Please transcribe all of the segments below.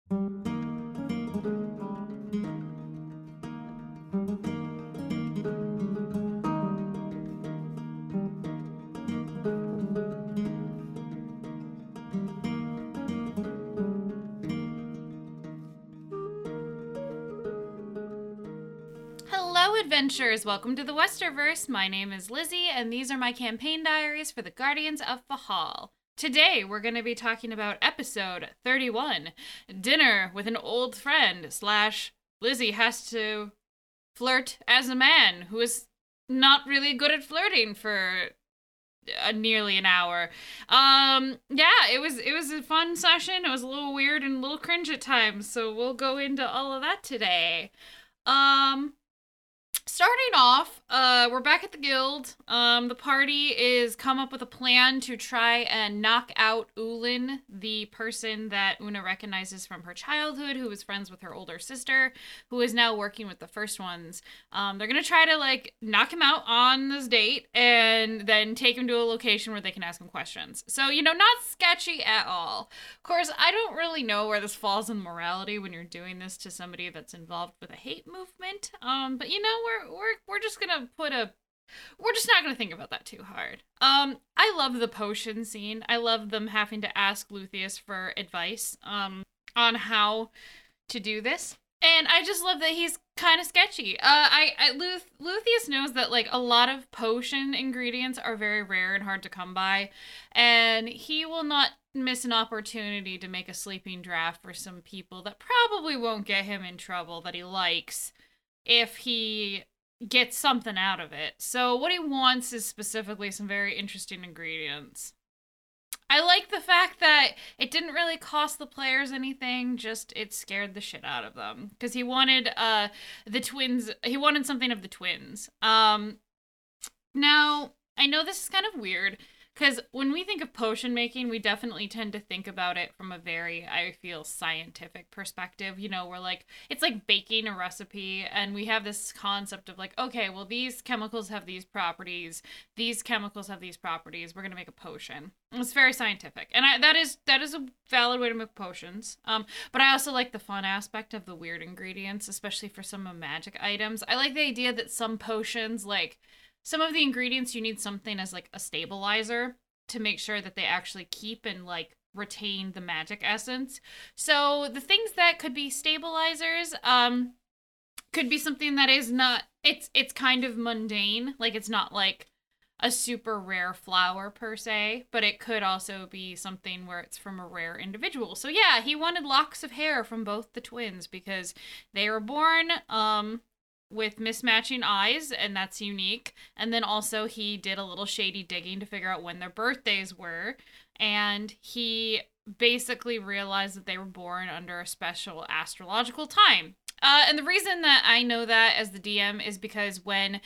Hello, adventurers! Welcome to the Westerverse. My name is Lizzie, and these are my campaign diaries for the Guardians of Fahal. Today, we're going to be talking about episode 31, Dinner with an Old Friend, / Lizzie has to flirt as a man who is not really good at flirting for nearly an hour. Yeah, it was a fun session. It was a little weird and a little cringe at times, so we'll go into all of that today. Starting off, we're back at the guild. The party is come up with a plan to try and knock out Ulin, the person that Una recognizes from her childhood, who was friends with her older sister, who is now working with the first ones. They're gonna try to, knock him out on this date, and then take him to a location where they can ask him questions. So, not sketchy at all. Of course, I don't really know where this falls in morality when you're doing this to somebody that's involved with a hate movement. But we're just gonna we're just not gonna think about that too hard. I love the potion scene. I love them having to ask Luthien for advice, on how to do this. And I just love that he's kind of sketchy. Luthien knows that, a lot of potion ingredients are very rare and hard to come by, and he will not miss an opportunity to make a sleeping draft for some people that probably won't get him in trouble that he likes if he gets something out of it. So what he wants is specifically some very interesting ingredients. I like the fact that it didn't really cost the players anything, just it scared the shit out of them. Because he wanted the twins, he wanted something of the twins. Now, I know this is kind of weird, because when we think of potion making, we definitely tend to think about it from a very, I feel, scientific perspective. We're it's like baking a recipe, and we have this concept of okay, well, these chemicals have these properties, these chemicals have these properties, we're going to make a potion. It's very scientific, and that is a valid way to make potions. But I also like the fun aspect of the weird ingredients, especially for some of magic items. I like the idea that some potions, some of the ingredients, you need something as a stabilizer to make sure that they actually keep and retain the magic essence. So the things that could be stabilizers could be something that is not, it's kind of mundane. It's not a super rare flower per se, but it could also be something where it's from a rare individual. So yeah, he wanted locks of hair from both the twins because they were born with mismatching eyes, and that's unique. And then also he did a little shady digging to figure out when their birthdays were, and he basically realized that they were born under a special astrological time. And the reason that I know that as the DM is because when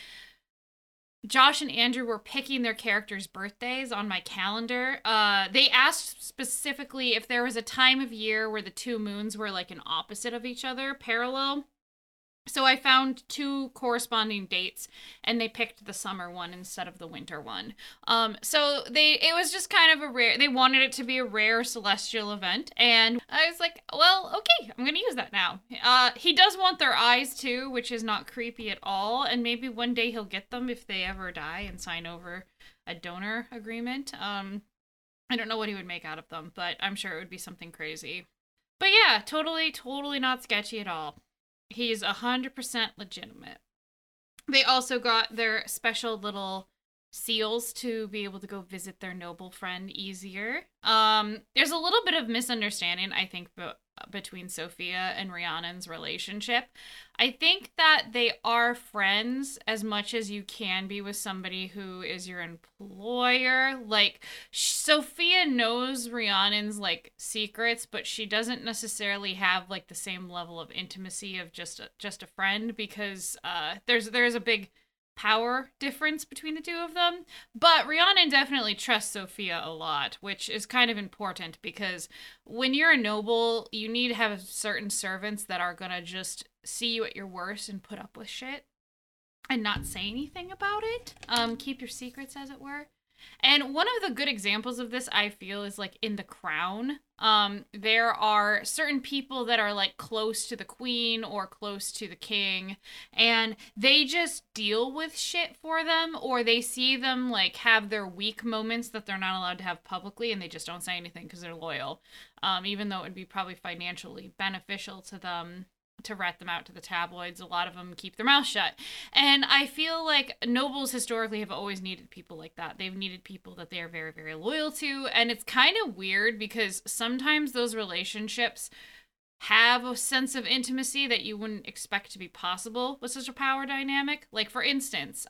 Josh and Andrew were picking their characters' birthdays on my calendar, they asked specifically if there was a time of year where the two moons were an opposite of each other, parallel. So I found two corresponding dates, and they picked the summer one instead of the winter one. So it was just kind of they wanted it to be a rare celestial event, and I was like, well, okay, I'm gonna use that now. He does want their eyes too, which is not creepy at all, and maybe one day he'll get them if they ever die and sign over a donor agreement. I don't know what he would make out of them, but I'm sure it would be something crazy. But yeah, totally not sketchy at all. He's 100% legitimate. They also got their special little seals to be able to go visit their noble friend easier. There's a little bit of misunderstanding, I think, between Sophia and Rhiannon's relationship. I think that they are friends as much as you can be with somebody who is your employer. Sophia knows Rhiannon's secrets, but she doesn't necessarily have the same level of intimacy of just a friend, because there's a big power difference between the two of them. But Rhiannon definitely trusts Sophia a lot, which is kind of important, because when you're a noble, you need to have certain servants that are gonna just see you at your worst and put up with shit and not say anything about it. Keep your secrets, as it were. And one of the good examples of this, I feel, is like in The Crown. There are certain people that are like close to the queen or close to the king, and they just deal with shit for them, or they see them like have their weak moments that they're not allowed to have publicly, and they just don't say anything because they're loyal. Even though it would be probably financially beneficial to them to rat them out to the tabloids, a lot of them keep their mouth shut. And I feel like nobles historically have always needed people like that. They've needed people that they are very, very loyal to. And it's kind of weird because sometimes those relationships have a sense of intimacy that you wouldn't expect to be possible with such a power dynamic. Like, for instance,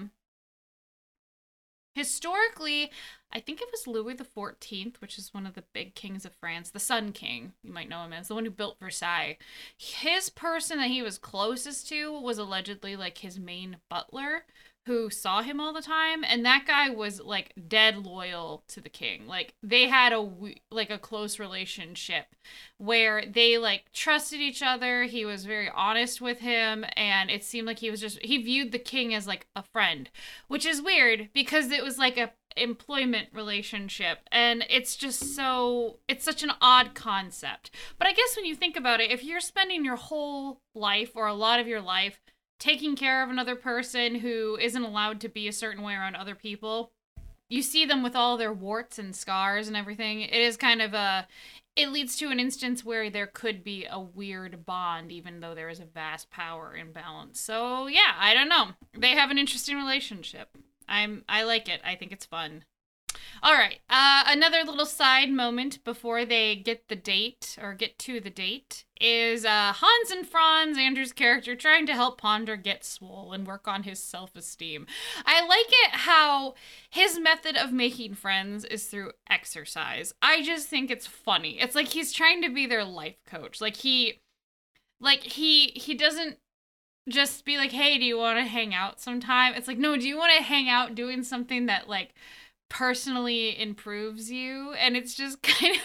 historically, I think it was Louis XIV, which is one of the big kings of France, the Sun King, you might know him as, the one who built Versailles. His person that he was closest to was allegedly like his main butler, who saw him all the time, and that guy was like dead loyal to the king. Like they had a close relationship where they like trusted each other. He was very honest with him, and it seemed like he viewed the king as like a friend, which is weird because it was like a employment relationship, and it's such an odd concept. But I guess when you think about it, if you're spending your whole life or a lot of your life taking care of another person who isn't allowed to be a certain way around other people, you see them with all their warts and scars and everything. It is kind of it leads to an instance where there could be a weird bond, even though there is a vast power imbalance. So yeah, I don't know. They have an interesting relationship. I like it. I think it's fun. All right. Another little side moment before they get to the date is Hans and Franz, Andrew's character, trying to help Ponder get swole and work on his self-esteem. I like it how his method of making friends is through exercise. I just think it's funny. It's like he's trying to be their life coach. He doesn't just be like, hey, do you want to hang out sometime? It's like, no, do you want to hang out doing something that like personally improves you? And it's just kind of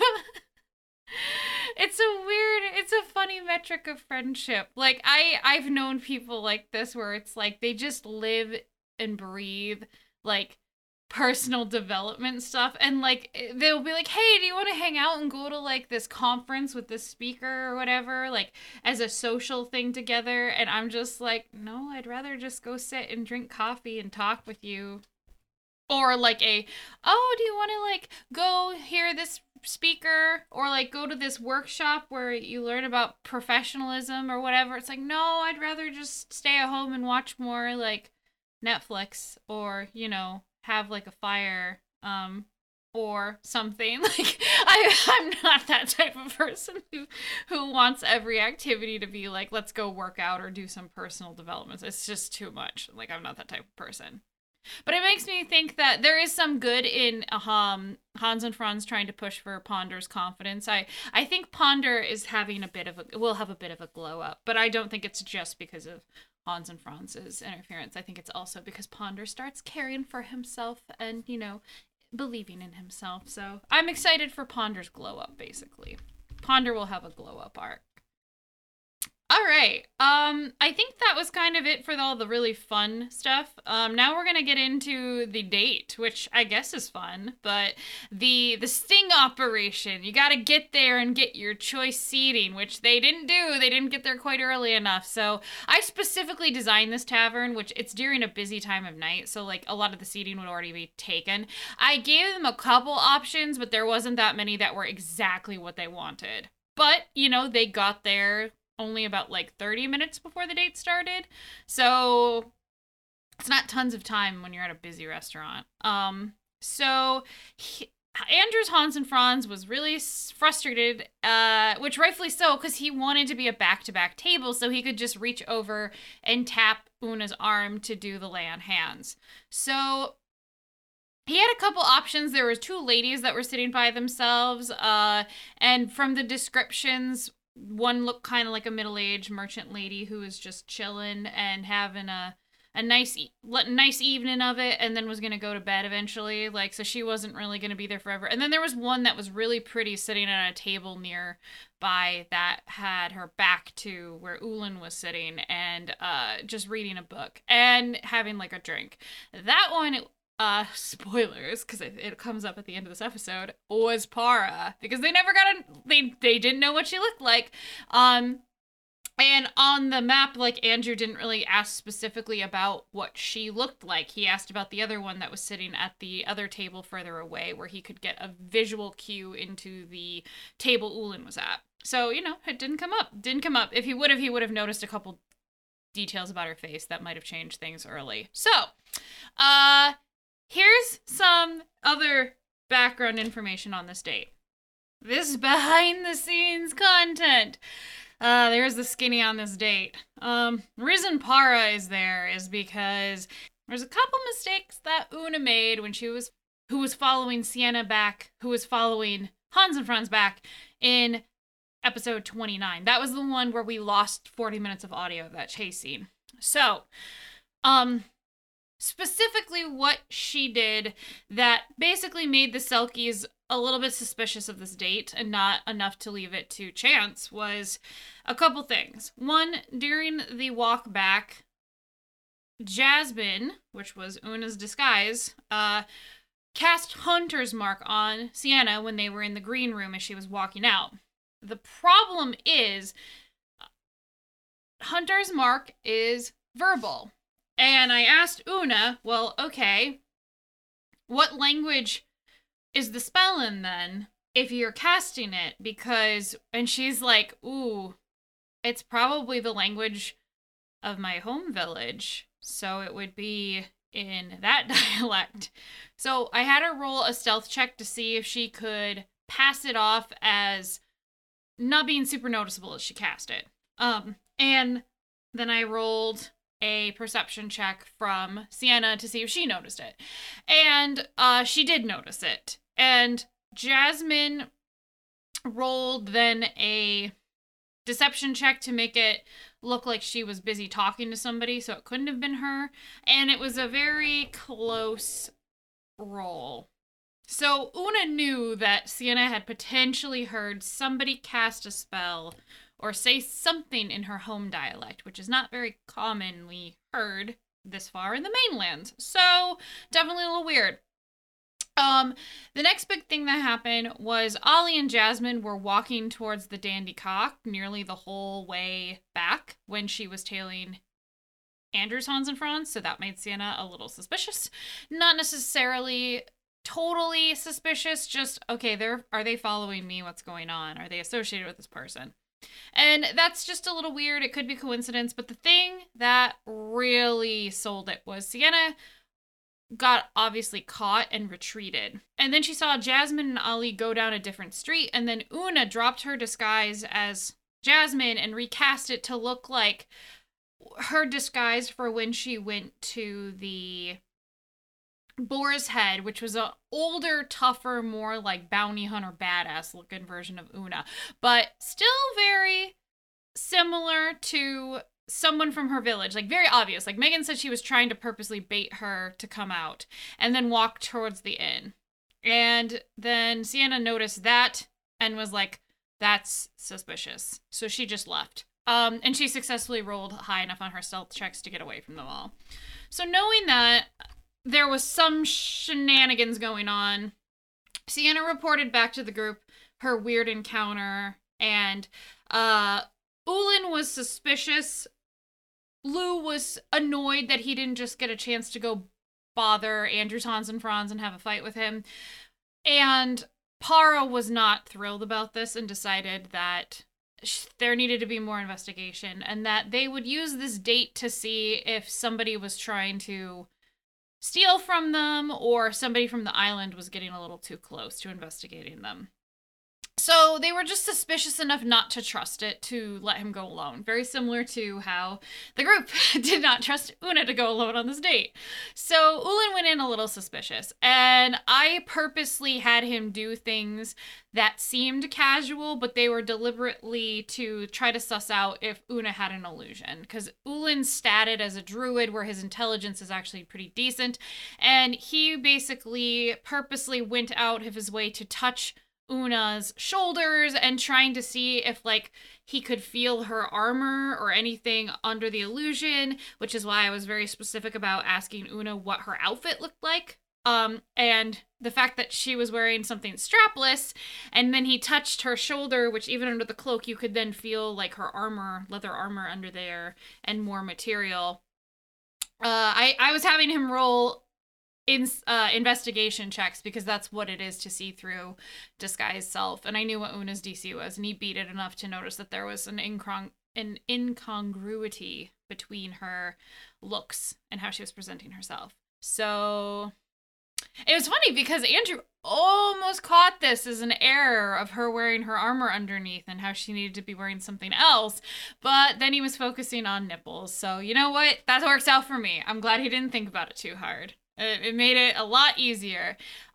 it's a funny metric of friendship. Like I've known people like this where it's like they just live and breathe like personal development stuff, and like they'll be like, hey, do you want to hang out and go to like this conference with this speaker or whatever, like as a social thing together? And I'm just like, no, I'd rather just go sit and drink coffee and talk with you. Or like do you want to like go hear this speaker, or like go to this workshop where you learn about professionalism or whatever? It's like, no, I'd rather just stay at home and watch more like Netflix, or have like a fire or something. Like I'm not that type of person who wants every activity to be like, let's go work out or do some personal developments. It's just too much. Like I'm not that type of person. But it makes me think that there is some good in Hans and Franz trying to push for Ponder's confidence. I think Ponder is will have a bit of a glow up, but I don't think it's just because of Hans and Franz's interference. I think it's also because Ponder starts caring for himself and, believing in himself. So I'm excited for Ponder's glow up, basically. Ponder will have a glow up arc. All right. I think that was kind of it for all the really fun stuff. Now we're gonna get into the date, which I guess is fun, but the sting operation. You gotta get there and get your choice seating, which they didn't do. They didn't get there quite early enough. So I specifically designed this tavern, which it's during a busy time of night, so like a lot of the seating would already be taken. I gave them a couple options, but there wasn't that many that were exactly what they wanted. But, they got there only about like 30 minutes before the date started. So it's not tons of time when you're at a busy restaurant. Andrew's Hans and Franz was really frustrated, which rightfully so, because he wanted to be a back-to-back table so he could just reach over and tap Una's arm to do the lay on hands. So he had a couple options. There were two ladies that were sitting by themselves, and from the descriptions, one looked kind of like a middle-aged merchant lady who was just chilling and having a nice evening of it, and then was going to go to bed eventually. Like, so she wasn't really going to be there forever. And then there was one that was really pretty sitting at a table nearby that had her back to where Ulin was sitting and just reading a book and having like a drink. That one, spoilers, because it comes up at the end of this episode, was Para, because they never they didn't know what she looked like. And on the map, like, Andrew didn't really ask specifically about what she looked like. He asked about the other one that was sitting at the other table further away, where he could get a visual cue into the table Ulin was at. So, it didn't come up. If he would have noticed a couple details about her face that might have changed things early. So, here's some other background information on this date. This behind-the-scenes content. There's the skinny on this date. Reason Para is there is because there's a couple mistakes that Una made when who was following Sienna back, who was following Hans and Franz back in episode 29. That was the one where we lost 40 minutes of audio of that chase scene. So, specifically what she did that basically made the Selkies a little bit suspicious of this date and not enough to leave it to chance was a couple things. One, during the walk back, Jasmine, which was Una's disguise, cast Hunter's Mark on Sienna when they were in the green room as she was walking out. The problem is Hunter's Mark is verbal. And I asked Una, well, okay, what language is the spell in then if you're casting it? And she's like, ooh, it's probably the language of my home village. So it would be in that dialect. So I had her roll a stealth check to see if she could pass it off as not being super noticeable as she cast it. And then I rolled a perception check from Sienna to see if she noticed it. And she did notice it. And Jasmine rolled then a deception check to make it look like she was busy talking to somebody, so it couldn't have been her. And it was a very close roll. So Una knew that Sienna had potentially heard somebody cast a spell or say something in her home dialect, which is not very commonly heard this far in the mainland. So definitely a little weird. The next big thing that happened was Ollie and Jasmine were walking towards the Dandy Cock nearly the whole way back when she was tailing Andrew's Hans and Franz, so that made Sienna a little suspicious. Not necessarily totally suspicious, just, okay, are they following me? What's going on? Are they associated with this person? And that's just a little weird. It could be coincidence, but the thing that really sold it was Sienna got obviously caught and retreated. And then she saw Jasmine and Ollie go down a different street, and then Una dropped her disguise as Jasmine and recast it to look like her disguise for when she went to the Boar's Head, which was an older, tougher, more like bounty hunter badass looking version of Una, but still very similar to someone from her village, like very obvious. Like Megan said, she was trying to purposely bait her to come out and then walk towards the inn. And then Sienna noticed that and was like, that's suspicious. So she just left. And she successfully rolled high enough on her stealth checks to get away from them all. So knowing that there was some shenanigans going on, Sienna reported back to the group her weird encounter, and Ulin was suspicious. Lou was annoyed that he didn't just get a chance to go bother Andrew's Hans and Franz and have a fight with him. And Para was not thrilled about this and decided that there needed to be more investigation and that they would use this date to see if somebody was trying to steal from them or somebody from the island was getting a little too close to investigating them. So they were just suspicious enough not to trust it to let him go alone. Very similar to how the group did not trust Una to go alone on this date. So Ulin went in a little suspicious, and I purposely had him do things that seemed casual, but they were deliberately to try to suss out if Una had an illusion. Because Ulin statted as a druid where his intelligence is actually pretty decent, and he basically purposely went out of his way to touch Una's shoulders and trying to see if like he could feel her armor or anything under the illusion, which is why I was very specific about asking Una what her outfit looked like And the fact that she was wearing something strapless, and then he touched her shoulder, which even under the cloak, you could then feel like her armor, leather armor under there, and more material. I was having him roll investigation checks because that's what it is to see through disguise self, and I knew what Una's DC was, and he beat it enough to notice that there was an incongruity between her looks and how she was presenting herself. So it was funny because Andrew almost caught this as an error of her wearing her armor underneath and how she needed to be wearing something else, but then he was focusing on nipples. So you know what? That works out for me. I'm glad he didn't think about it too hard. It made it a lot easier.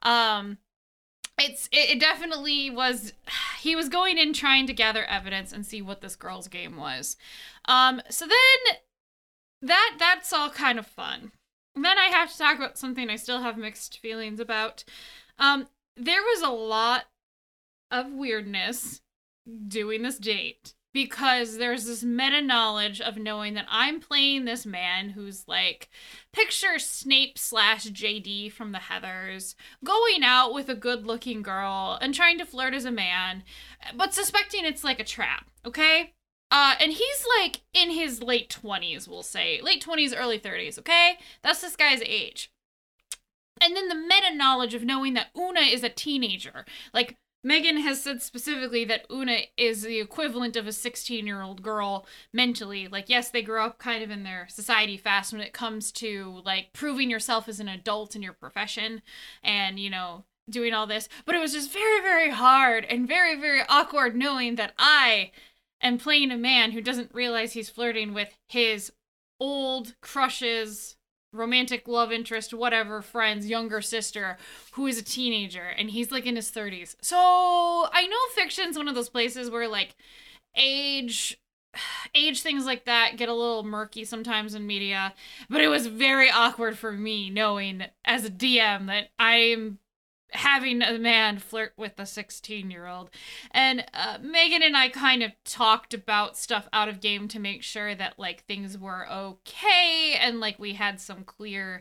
It definitely was. He was going in trying to gather evidence and see what this girl's game was. So then that's all kind of fun. Then I have to talk about something I still have mixed feelings about. There was a lot of weirdness doing this date because there's this meta knowledge of knowing that I'm playing this man who's like, picture Snape / JD from the Heathers, going out with a good looking girl and trying to flirt as a man, but suspecting it's like a trap, okay? And he's like in his late 20s, we'll say. Late 20s, early 30s, okay? That's this guy's age. And then the meta knowledge of knowing that Una is a teenager. Like, Megan has said specifically that Una is the equivalent of a 16-year-old girl mentally. Like, yes, they grow up kind of in their society fast when it comes to, like, proving yourself as an adult in your profession and, you know, doing all this. But it was just very, very hard and very, very awkward knowing that I am playing a man who doesn't realize he's flirting with his old crushes, romantic love interest, whatever, friend's younger sister, who is a teenager, and he's like in his 30s. So I know fiction's one of those places where like age things like that get a little murky sometimes in media, but it was very awkward for me knowing as a DM that I'm having a man flirt with a 16-year-old. And Megan and I kind of talked about stuff out of game to make sure that like things were okay and like we had some clear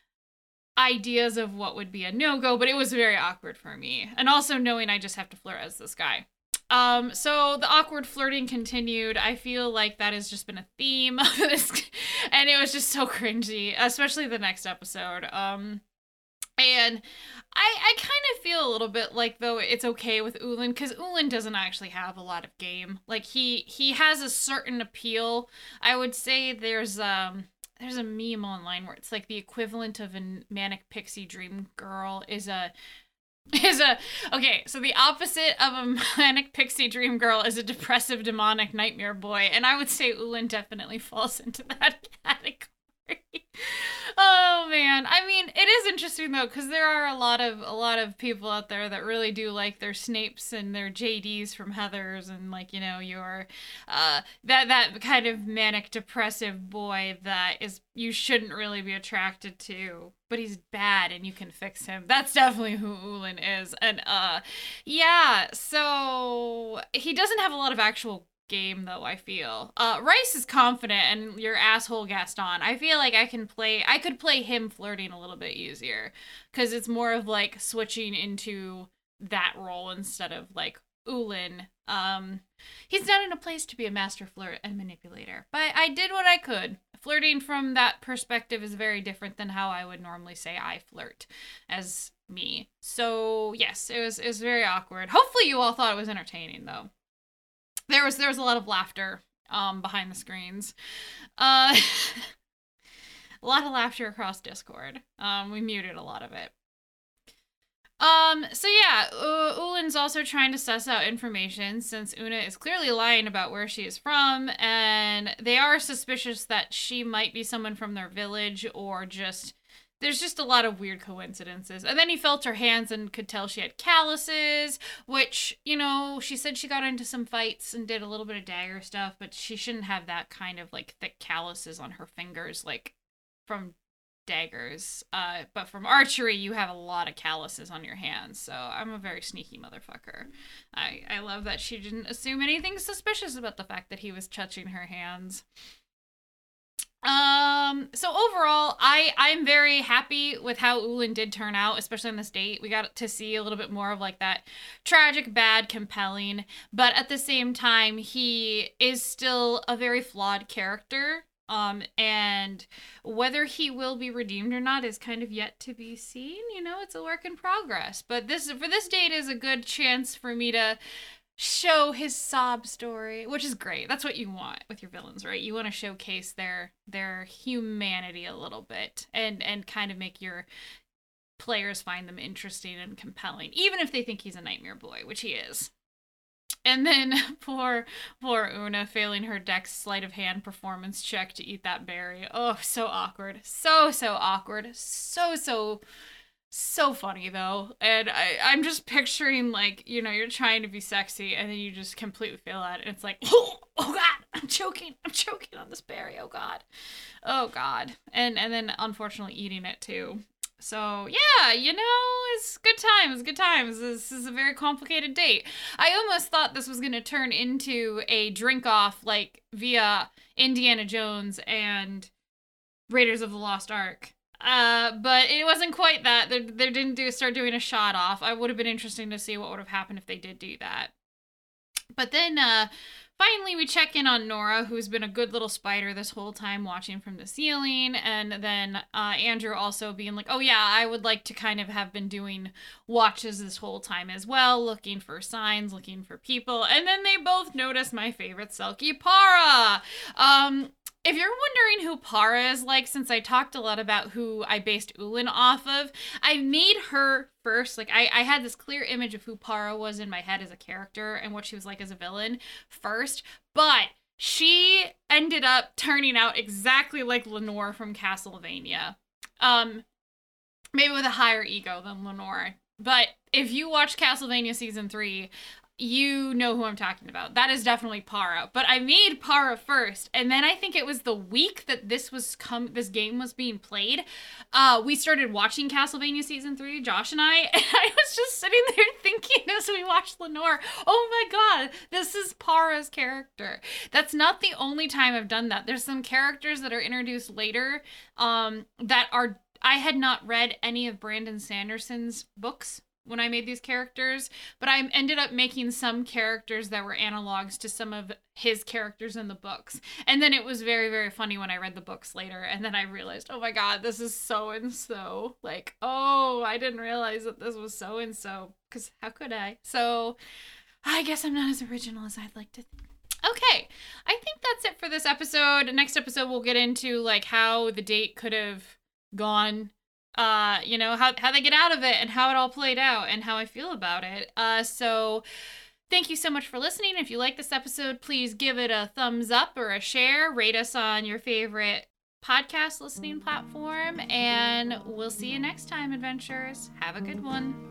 ideas of what would be a no-go, but it was very awkward for me. And also knowing I just have to flirt as this guy. So the awkward flirting continued. I feel like that has just been a theme of this, and it was just so cringy, especially the next episode. And I kind of feel a little bit like, though, it's okay with Ulin, because Ulin doesn't actually have a lot of game. Like, he has a certain appeal. I would say there's a meme online where it's like the equivalent of a manic pixie dream girl is a okay, so the opposite of a manic pixie dream girl is a depressive demonic nightmare boy, and I would say Ulin definitely falls into that category. Oh man, I mean, it is interesting though, because there are a lot of people out there that really do like their Snapes and their JDs from Heathers, and like, you know, your that kind of manic depressive boy that is you shouldn't really be attracted to, but he's bad and you can fix him. That's definitely who Ulin is, and yeah, so he doesn't have a lot of actual game though. I feel Rice is confident, and your asshole Gaston, I feel like I could play him flirting a little bit easier because it's more of like switching into that role instead of like Ulin. He's not in a place to be a master flirt and manipulator, but I did what I could. Flirting from that perspective is very different than how I would normally say I flirt as me. So yes, it was very awkward. Hopefully you all thought it was entertaining though. There was a lot of laughter behind the screens. A lot of laughter across Discord. We muted a lot of it. So yeah, Ulin's also trying to suss out information since Una is clearly lying about where she is from, and they are suspicious that she might be someone from their village or just there's just a lot of weird coincidences. And then he felt her hands and could tell she had calluses, which, you know, she said she got into some fights and did a little bit of dagger stuff, but she shouldn't have that kind of, like, thick calluses on her fingers, like, from daggers. But from archery, you have a lot of calluses on your hands, so I'm a very sneaky motherfucker. I love that she didn't assume anything suspicious about the fact that he was touching her hands. So overall, I'm very happy with how Ulin did turn out, especially on this date. We got to see a little bit more of like that tragic, bad, compelling, but at the same time, he is still a very flawed character. And whether he will be redeemed or not is kind of yet to be seen. You know, it's a work in progress. But this date is a good chance for me to show his sob story, which is great. That's what you want with your villains, right? You want to showcase their humanity a little bit and kind of make your players find them interesting and compelling, even if they think he's a nightmare boy, which he is. And then poor Una failing her dex sleight of hand performance check to eat that berry. Oh, so awkward. So awkward. So funny though. And I'm just picturing like, you know, you're trying to be sexy and then you just completely fail at it. And it's like, oh God, I'm choking on this berry. Oh God. And then unfortunately eating it too. So yeah, you know, it's good times. This is a very complicated date. I almost thought this was going to turn into a drink off like via Indiana Jones and Raiders of the Lost Ark. But it wasn't quite that. They didn't start doing a shot off. I would have been interesting to see what would have happened if they did do that. But then, finally we check in on Nora, who's been a good little spider this whole time watching from the ceiling. And then, Andrew also being like, oh yeah, I would like to kind of have been doing watches this whole time as well, looking for signs, looking for people. And then they both notice my favorite Selkie, Para. If you're wondering who Para is like, since I talked a lot about who I based Ulin off of, I made her first. Like, I had this clear image of who Para was in my head as a character and what she was like as a villain first, but she ended up turning out exactly like Lenore from Castlevania. Maybe with a higher ego than Lenore. But if you watch Castlevania Season 3, you know who I'm talking about. That is definitely Para. But I made Para first, and then I think it was the week that this game was being played. We started watching Castlevania Season 3, Josh and I was just sitting there thinking as we watched Lenore, oh my God, this is Para's character. That's not the only time I've done that. There's some characters that are introduced later that are... I had not read any of Brandon Sanderson's books when I made these characters, but I ended up making some characters that were analogs to some of his characters in the books. And then it was very, very funny when I read the books later, and then I realized, oh my God, this is so-and-so. Like, oh, I didn't realize that this was so-and-so, because how could I? So I guess I'm not as original as I'd like to think. Okay, I think that's it for this episode. Next episode, we'll get into like how the date could have gone, you know, how they get out of it and how it all played out and how I feel about it. So thank you so much for listening. If you like this episode, please give it a thumbs up or a share. Rate us on your favorite podcast listening platform, and we'll see you next time, adventurers. Have a good one.